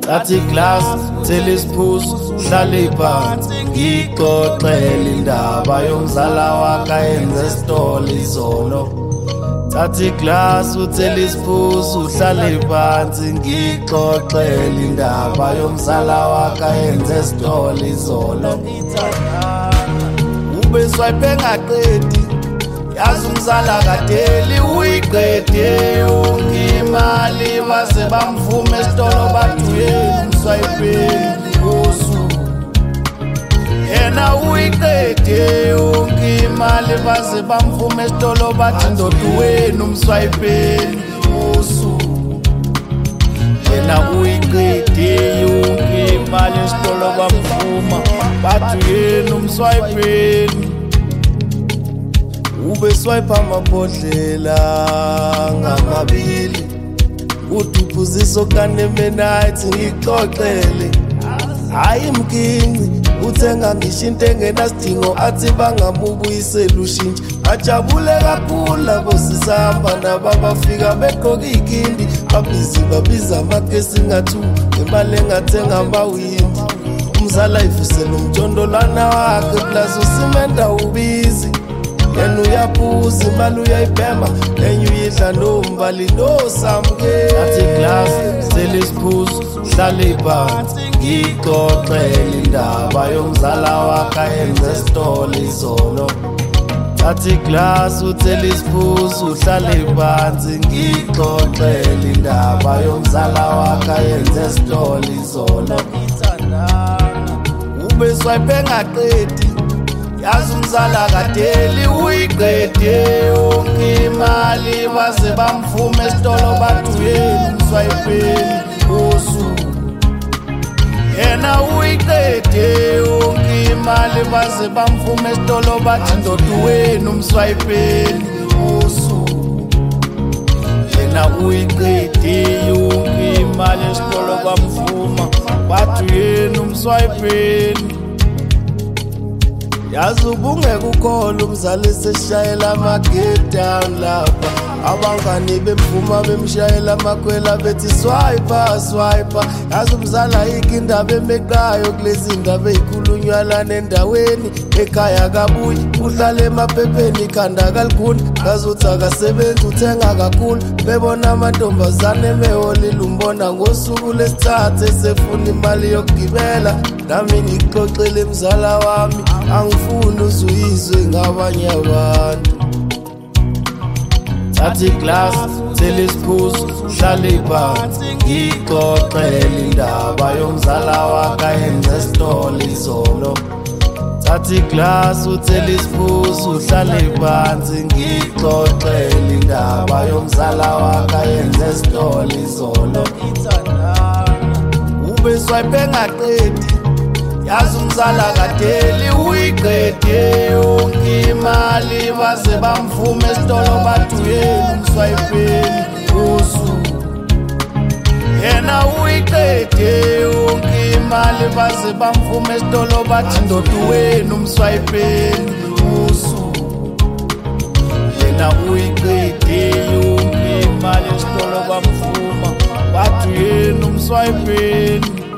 Thatha iglass thela isiphuzo hlale phansi ngixoxele indaba yomzala wakhe ayenze isitolo izolo. Thatha iglass uthela isiphuzo uhlale phansi ngixoxele indaba yomzala wakhe ayenze isitolo izolo. Ube swipe engaqedi yazi umzala kadeli uyiqede yonke imali base bamvuma esitolo bathi uyena umswayipeni ngosuku. Yena uyiqede yonke imali base bamvuma esitolo bathi ndoda wena umswayipeni ngosuku. Yena uyiqede yonke imali esitolo bamvuma bathi uyena umswayipeni. Ube swipe amabhodlela ngamabili uduphuzisa kaNemenite ngixoxele hayi mkinci uthenga ngisho into engenasidingo athi bangamubuyisela ushintshe. Bajabule kakhulu labo sisahamba nababafika begqoka iy'kindi babiza amakesi ngathu ngemali engathenga amawindi. Umzala ivusela umjondolwana wakhe plus usimenda ubizi. Yena uyaphuza imali uyayibhema enye uyidla nombali nosamukeli. Thatha iglass thela isiphuzo hlale phansi ngixoxele indaba yomzala wakhe ayenze isitolo izolo. Thatha iglass uthela isiphuzo uhlale phansi ngixoxele indaba yomzala wakhe ayenze isitolo izolo. Ube swipe engaqedi yazi umzala kadeli uyiqede yonke imali base bamvuma esitolo bathi uyena umswayipeni ngosuku. Yena uyiqede yonke imali base bamvuma esitolo bathi ndoda wena umswayipeni ngosuku. Yena uyiqede yonke imali esitolo bamvuma bathi uyena umswayipeni. Yazi ubungeke ukholwa umzala eseshayela ama-get down lapha. Abangani bemvuma bemshayela amakhwela bethi swiper. Yazi umzala ayikho indaba emeqayo kulezi ndaba ey'khulunywa lana endaweni. Ekhaya kabuyi uhlala emaphepheni ikhanda kalikhuni ngazuthi akasebenzi uthenga kakhulu. Bebona amantombazane emeholile umbona ngosuku lesithathu esefuna imali yokugibela. Nami ngixoxele mzala wami angifuni uzuyizwe ngabanye abantu. Thatha iglass thela isiphuzo hlale phansi ngixoxele indaba yomzala wakhe ayenze isitolo izolo. Thatha iglass uthela isiphuzo uhlale phansi ngixoxele indaba yomzala wakhe ayenze isitolo izolo. Ube swipe engaqedi yazi umzala kadeli uyiqede yonke imali base bamvuma esitolo bathi uyena umswayipeni ngosuku. Yena uyiqede yonke imali base bamvuma esitolo bathi ndoda wena umswayipeni ngosuku. Yena uyiqede yonke imali esitolo bamvuma bathi uyena umswayipeni.